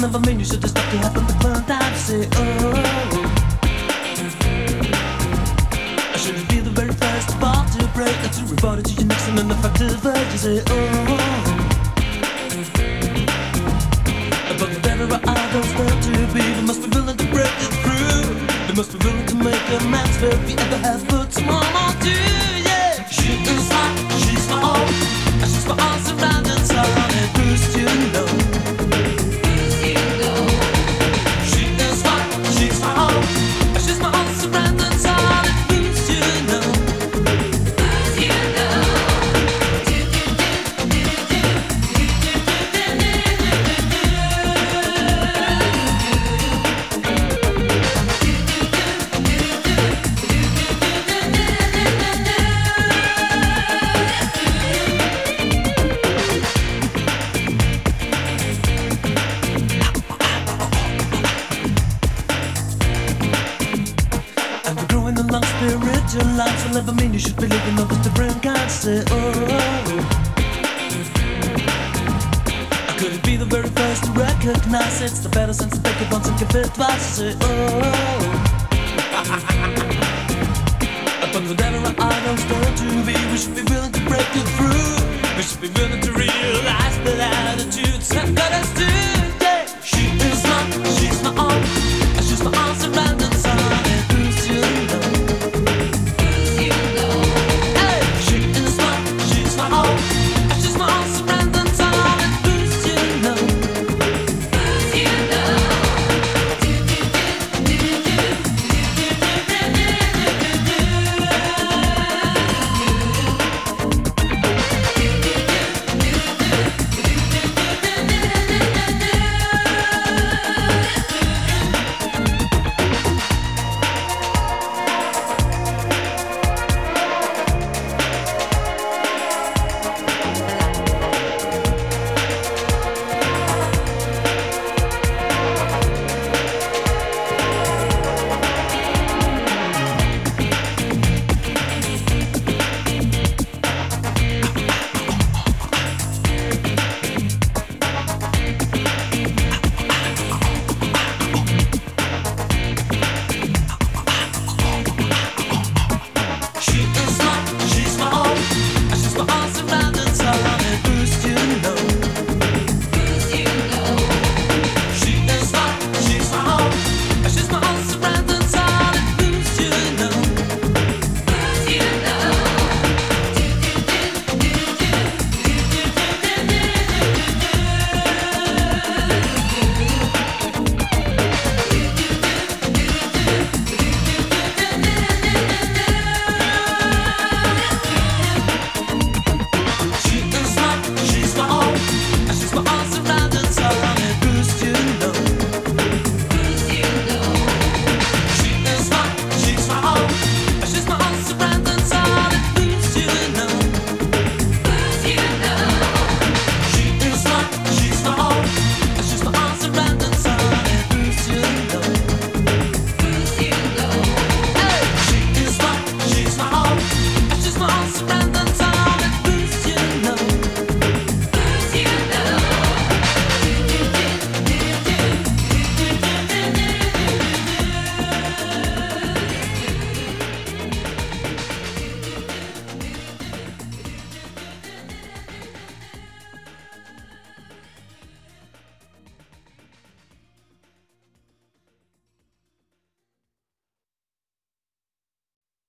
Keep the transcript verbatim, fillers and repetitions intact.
never mean you should have stopped to happen the fun time to say, oh, I shouldn't be the very first ball to break, and to report it to your next and an effective way to say, oh, but whatever I don't stand to be, they must be willing to break it through. They must be willing to make amends for if you ever have put some more to, yeah. She is hot, she's my all, and she's my all surrounding soul, and who's to know? Who's to know? She is hot, she's my all, and she's my all surrounding soul, and who's to know? Who's to know? Do do do do do do do do do do. Spiritual life will never mean you should be living all those different kinds. Say, oh, could it be the very first to recognize it's the better sense to take it once and give it twice? Say, oh, but whatever I don't stand to be, we should be willing to break it through. We should be willing to realize that attitudes have got us to.